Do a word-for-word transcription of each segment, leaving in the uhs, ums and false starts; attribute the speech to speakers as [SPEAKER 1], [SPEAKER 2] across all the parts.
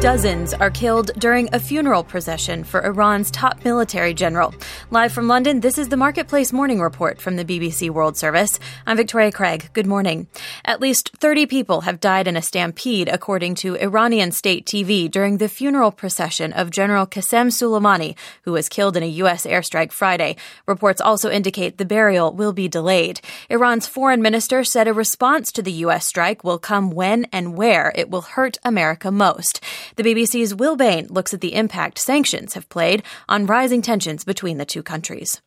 [SPEAKER 1] Dozens are killed during a funeral procession for Iran's top military general. Live from London, this is the Marketplace Morning Report from the B B C World Service. I'm Victoria Craig. Good morning. At least thirty people have died in a stampede, according to Iranian state T V, during the funeral procession of General Qasem Soleimani, who was killed in a U S airstrike Friday. Reports also indicate the burial will be delayed. Iran's foreign minister said a response to the U S strike will come when and where it will hurt America most. The B B C's Will Bain looks at the impact sanctions have played on rising tensions between the two countries.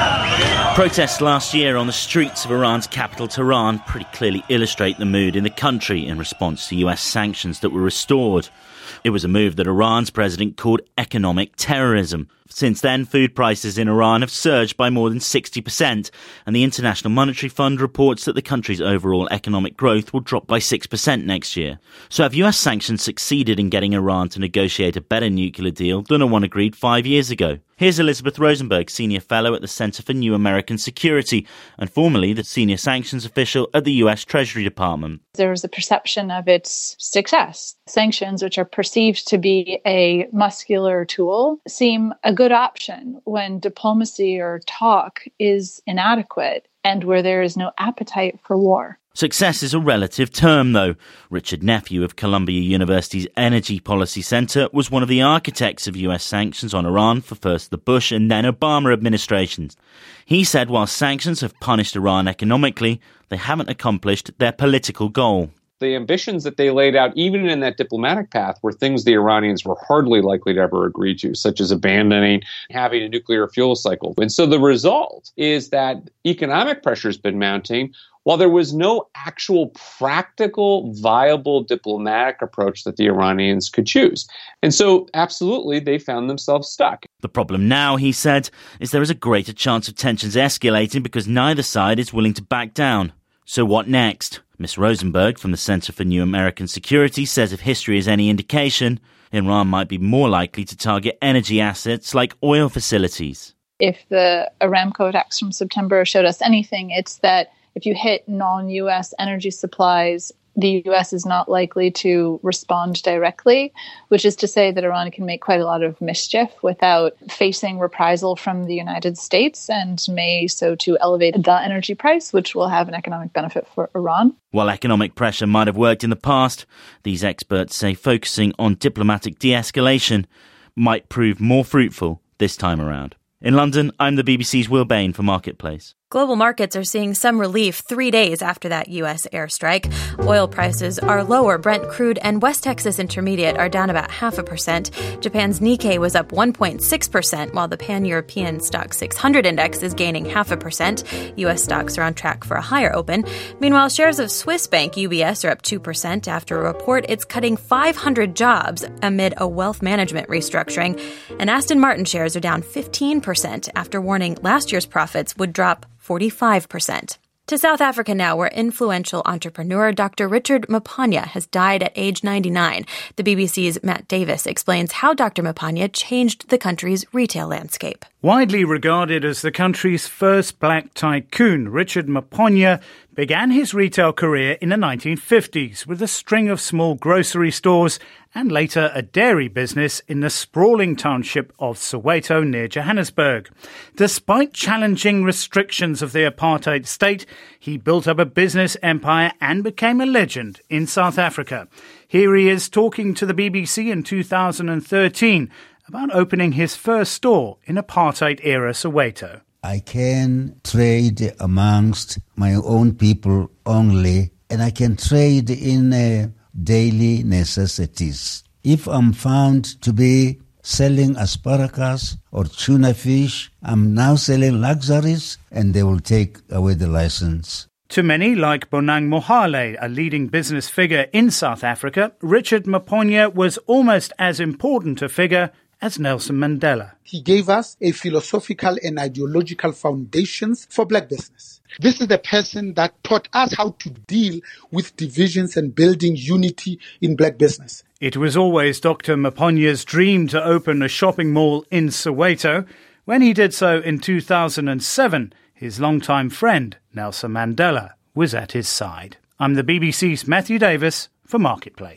[SPEAKER 2] Protests last year on the streets of Iran's capital, Tehran, pretty clearly illustrate the mood in the country in response to U S sanctions that were restored. It was a move that Iran's president called economic terrorism. Since then, food prices in Iran have surged by more than sixty percent, and the International Monetary Fund reports that the country's overall economic growth will drop by six percent next year. So have U S sanctions succeeded in getting Iran to negotiate a better nuclear deal than the one agreed five years ago? Here's Elizabeth Rosenberg, Senior Fellow at the Center for New American Security and formerly the Senior Sanctions Official at the U S Treasury Department.
[SPEAKER 3] There was a perception of its success. Sanctions, which are perceived to be a muscular tool, seem a good option when diplomacy or talk is inadequate and where there is no appetite for war.
[SPEAKER 2] Success is a relative term, though. Richard Nephew of Columbia University's Energy Policy Center was one of the architects of U S sanctions on Iran for first the Bush and then Obama administrations. He said while sanctions have punished Iran economically, they haven't accomplished their political goal.
[SPEAKER 4] The ambitions that they laid out, even in that diplomatic path, were things the Iranians were hardly likely to ever agree to, such as abandoning having a nuclear fuel cycle. And so the result is that economic pressure has been mounting, while there was no actual practical, viable diplomatic approach that the Iranians could choose. And so, absolutely, they found themselves stuck.
[SPEAKER 2] The problem now, he said, is there is a greater chance of tensions escalating because neither side is willing to back down. So what next? Miss Rosenberg from the Center for New American Security says if history is any indication, Iran might be more likely to target energy assets like oil facilities.
[SPEAKER 3] If the Aramco attacks from September showed us anything, it's that if you hit non-U S energy supplies, the U S is not likely to respond directly, which is to say that Iran can make quite a lot of mischief without facing reprisal from the United States and may so to elevate the energy price, which will have an economic benefit for Iran.
[SPEAKER 2] While economic pressure might have worked in the past, these experts say focusing on diplomatic de-escalation might prove more fruitful this time around. In London, I'm the B B C's Will Bain for Marketplace.
[SPEAKER 1] Global markets are seeing some relief three days after that U S airstrike. Oil prices are lower. Brent crude and West Texas Intermediate are down about half a percent. Japan's Nikkei was up one point six percent, while the Pan-European Stock six hundred index is gaining half a percent. U S stocks are on track for a higher open. Meanwhile, shares of Swiss bank U B S are up two percent after a report it's cutting five hundred jobs amid a wealth management restructuring. And Aston Martin shares are down fifteen percent after warning last year's profits would drop forty-five percent. To South Africa now, where influential entrepreneur Doctor Richard Mapanya has died at age ninety-nine. The B B C's Matt Davis explains how Doctor Mapanya changed the country's retail landscape.
[SPEAKER 5] Widely regarded as the country's first black tycoon, Richard Mapanya began his retail career in the nineteen fifties with a string of small grocery stores and later a dairy business in the sprawling township of Soweto near Johannesburg. Despite challenging restrictions of the apartheid state, he built up a business empire and became a legend in South Africa. Here he is talking to the B B C in two thousand thirteen about opening his first store in apartheid-era Soweto.
[SPEAKER 6] I can trade amongst my own people only, and I can trade in uh, daily necessities. If I'm found to be selling asparagus or tuna fish, I'm now selling luxuries, and they will take away the license.
[SPEAKER 5] To many, like Bonang Mohale, a leading business figure in South Africa, Richard Mapanya was almost as important a figure as Nelson Mandela.
[SPEAKER 7] He gave us a philosophical and ideological foundations for black business. This is the person that taught us how to deal with divisions and building unity in black business.
[SPEAKER 5] It was always Doctor Mapanya's dream to open a shopping mall in Soweto. When he did so in two thousand seven, his longtime friend, Nelson Mandela, was at his side. I'm the B B C's Matthew Davis for Marketplace.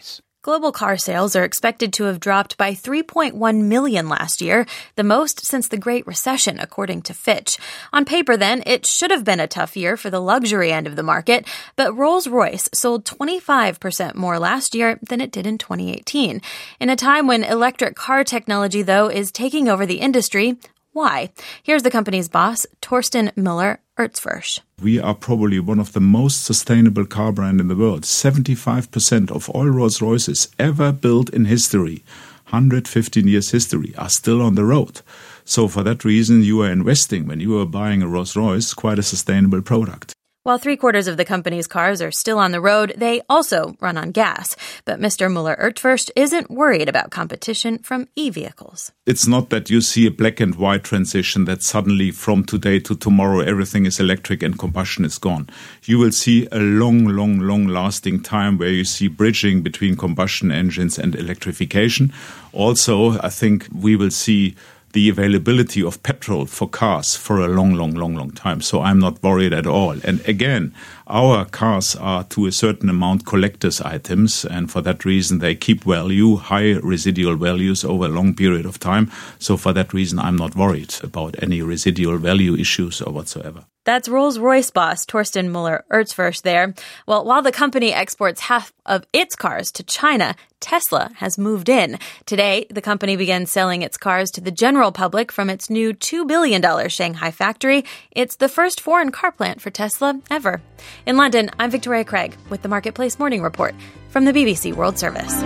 [SPEAKER 1] Global car sales are expected to have dropped by three point one million last year, the most since the Great Recession, according to Fitch. On paper, then, it should have been a tough year for the luxury end of the market, but Rolls-Royce sold twenty-five percent more last year than it did in twenty eighteen. In a time when electric car technology, though, is taking over the industry, why? Here's the company's boss, Torsten Müller-Erzfursch.
[SPEAKER 8] We are probably one of the most sustainable car brand in the world. seventy-five percent of all Rolls-Royces ever built in history, one hundred fifteen years history, are still on the road. So for that reason, you are investing, when you are buying a Rolls-Royce, quite a sustainable product.
[SPEAKER 1] While three-quarters of the company's cars are still on the road, they also run on gas. But Mister Müller-Erzfursch isn't worried about competition from e-vehicles.
[SPEAKER 8] It's not that you see a black and white transition that suddenly from today to tomorrow everything is electric and combustion is gone. You will see a long, long, long-lasting time where you see bridging between combustion engines and electrification. Also, I think we will see the availability of petrol for cars for a long, long, long, long time. So I'm not worried at all. And again, our cars are to a certain amount collector's items, and for that reason they keep value, high residual values over a long period of time. So for that reason, I'm not worried about any residual value issues or whatsoever.
[SPEAKER 1] That's Rolls-Royce boss Torsten Müller-Erzfursch there. Well, while the company exports half of its cars to China, Tesla has moved in. Today, the company began selling its cars to the general public from its new two billion dollars Shanghai factory. It's the first foreign car plant for Tesla ever. In London, I'm Victoria Craig with the Marketplace Morning Report from the B B C World Service.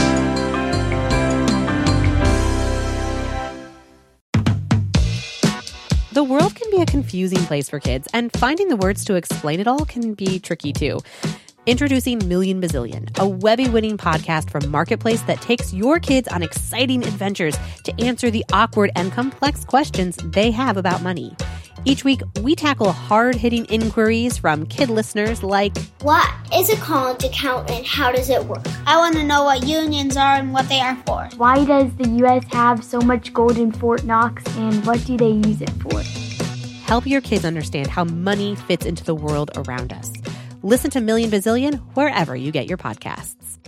[SPEAKER 9] The world can be a confusing place for kids, and finding the words to explain it all can be tricky too. Introducing Million Bazillion, a Webby-winning podcast from Marketplace that takes your kids on exciting adventures to answer the awkward and complex questions they have about money. Each week, we tackle hard-hitting inquiries from kid listeners like,
[SPEAKER 10] what is a college account and how does it work? I want to know what unions are and what they are for.
[SPEAKER 11] Why does the U S have so much gold in Fort Knox and what do they use it for?
[SPEAKER 9] Help your kids understand how money fits into the world around us. Listen to Million Bazillion wherever you get your podcasts.